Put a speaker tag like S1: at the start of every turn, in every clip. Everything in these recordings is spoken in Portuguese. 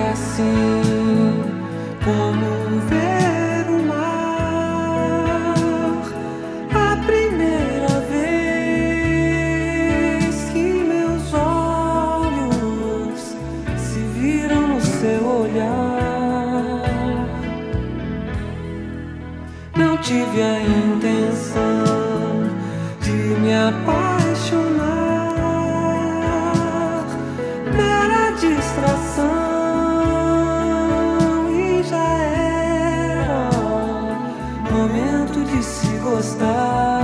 S1: assim como ver o mar. A primeira vez que meus olhos se viram no seu olhar, não tive a intenção de me apaixonar, mera distração. Momento de se gostar.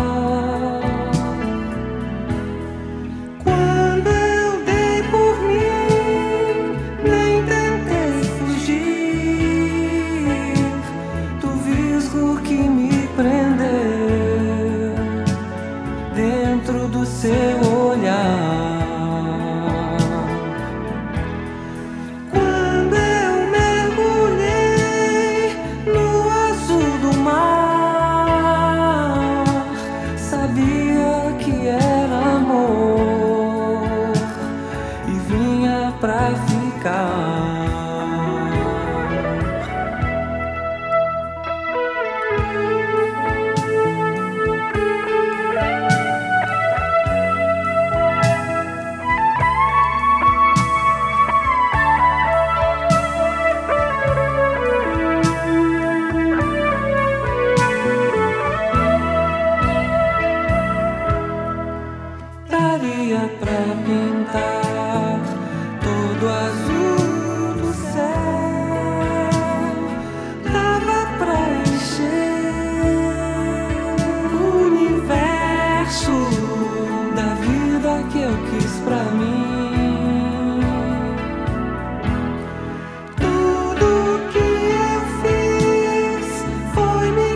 S1: Quando eu dei por mim, nem tentei fugir do visgo que me prendeu dentro do seu olhar. Pra ficar. Daria pra pintar todo azul do céu, dava pra encher o universo da vida que eu quis pra mim. Tudo que eu fiz foi me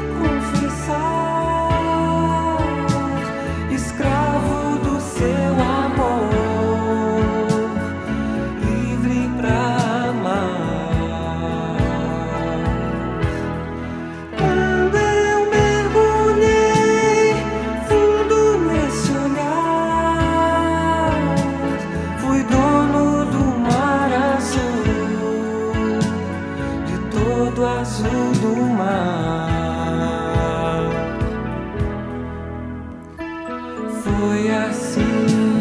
S1: confessar, escravo do seu amor. Do azul do mar, foi assim.